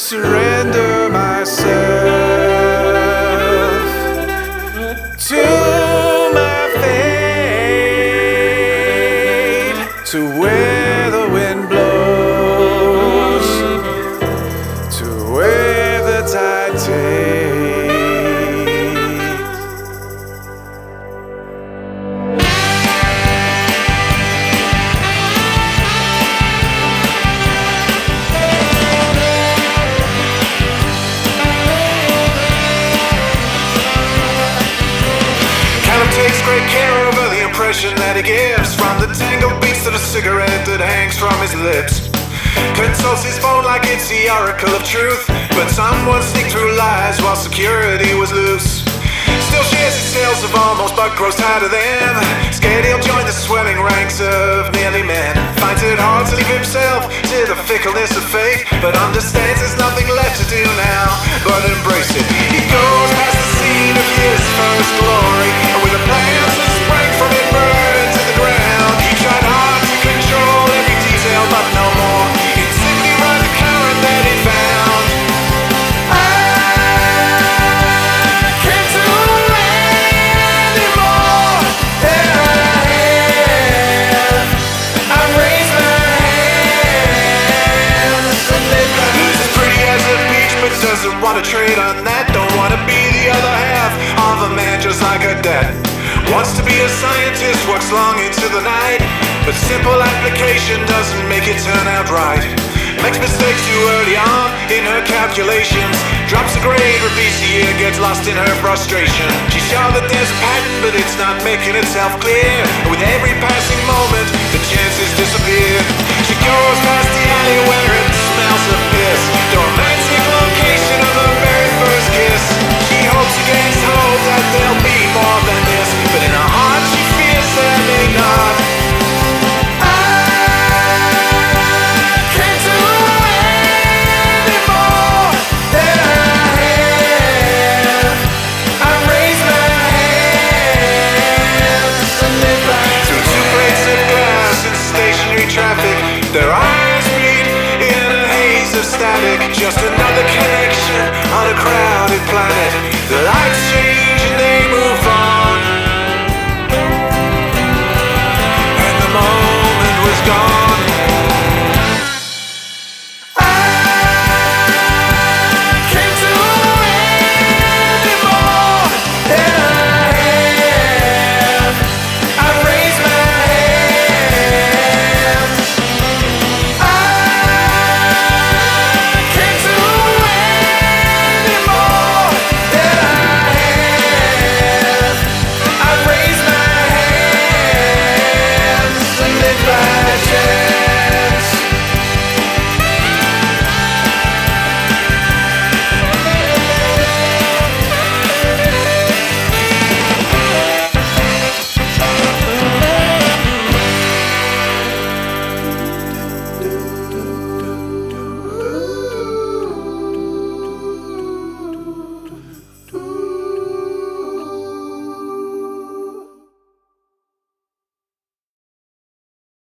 surrender myself to my fate, to where the wind blows, to where the tide takes. Takes great care over the impression that he gives, from the tangled beats to the cigarette that hangs from his lips. Consults his phone like it's the oracle of truth, but someone sneaked through lies while security was loose. Still shares his sales of almost, but grows tired of them. Scared he'll join the swelling ranks of merely men. Finds it hard to leave himself to the fickleness of fate, but understands there's nothing left to do now but embrace it. He goes past the scene of his first glory, and with a plan to spring from it, burn to the ground. He tried hard to control every detail, but no more. He'd simply ride the current that he found. I can't do anymore than I have. I raise my hands and they lose as pretty as a beach, but doesn't want to trade on that. Don't want to be the other half of a man just like her dad. Wants to be a scientist, works long into the night, but simple application doesn't make it turn out right. Makes mistakes too early on in her calculations. Drops a grade, repeats the year, gets lost in her frustration. She's sure that there's a pattern, but it's not making itself clear. And with every passing moment, the chances disappear. She goes past the alley where it smells of piss, the romantic location of her very first kiss. She hopes against hope that there'll be more than this, but in her heart she fears there may not. Traffic, their eyes meet in a haze of static. Just another connection on a crowded planet. The lights change.